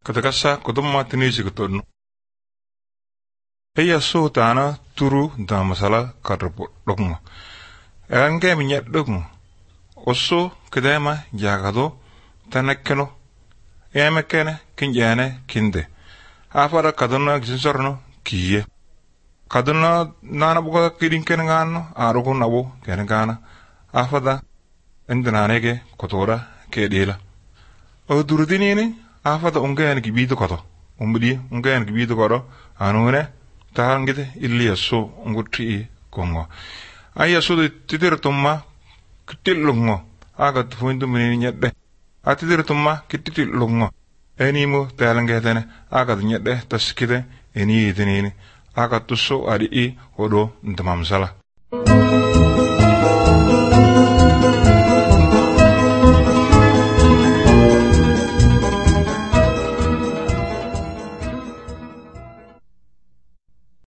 Katakasa kudumma tinisi kutodno. Eya so tana turu da masala karbo lokmo. Erange minyat lokmo. Osso kedema jagado tanakeno. Emekene kinjane kinde. Afara kaduna ginsorno kiye. Kaduna nana buka kirinkene ngano arugo nabo kene gana. Afada endananege kotora kedela. O durudinini afada ungene kibido koto. Umbudi ungene kibido koto anune tahangite illi yasso ungutri kongo. Ay yasso de titir tumma kitilungo. Aga tufundu menini nyadde. Atitir tumma kitilungo. Enimu talangetene aga nyadde taskide eni idinini. Aga tusso adi odo ndamamsala.